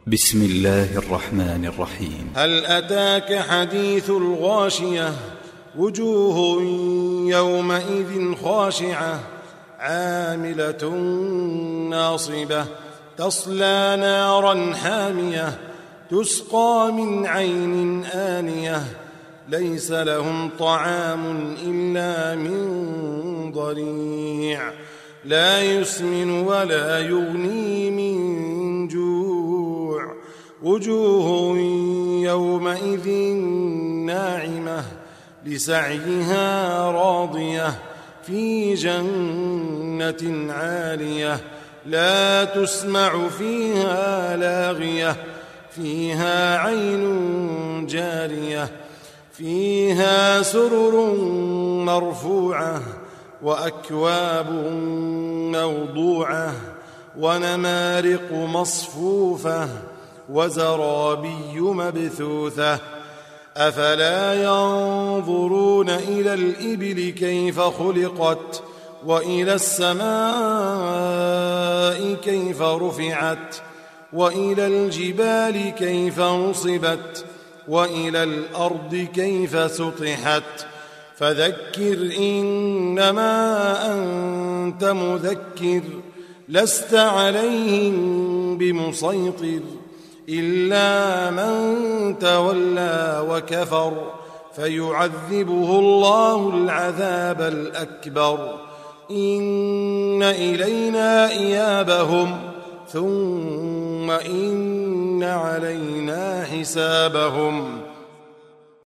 بسم الله الرحمن الرحيم. هل أتاك حديث الغاشية وجوه يومئذ خاشعة عاملة ناصبة تصلى نارا حامية تسقى من عين آنية ليس لهم طعام إلا من ضريع لا يسمن ولا يغني من جوع وجوه يومئذ ناعمة لسعيها راضية في جنة عالية لا تسمع فيها لاغية فيها عين جارية فيها سرر مرفوعة وأكواب موضوعة ونمارق مصفوفة وزرابي مبثوثة أفلا ينظرون إلى الإبل كيف خلقت وإلى السماء كيف رفعت وإلى الجبال كيف نصبت وإلى الأرض كيف سطحت فذكر إنما أنت مذكر لست عليهم بمسيطر إلا من تولى وكفر فيعذبه الله العذاب الأكبر إن إلينا إيابهم ثم إن علينا حسابهم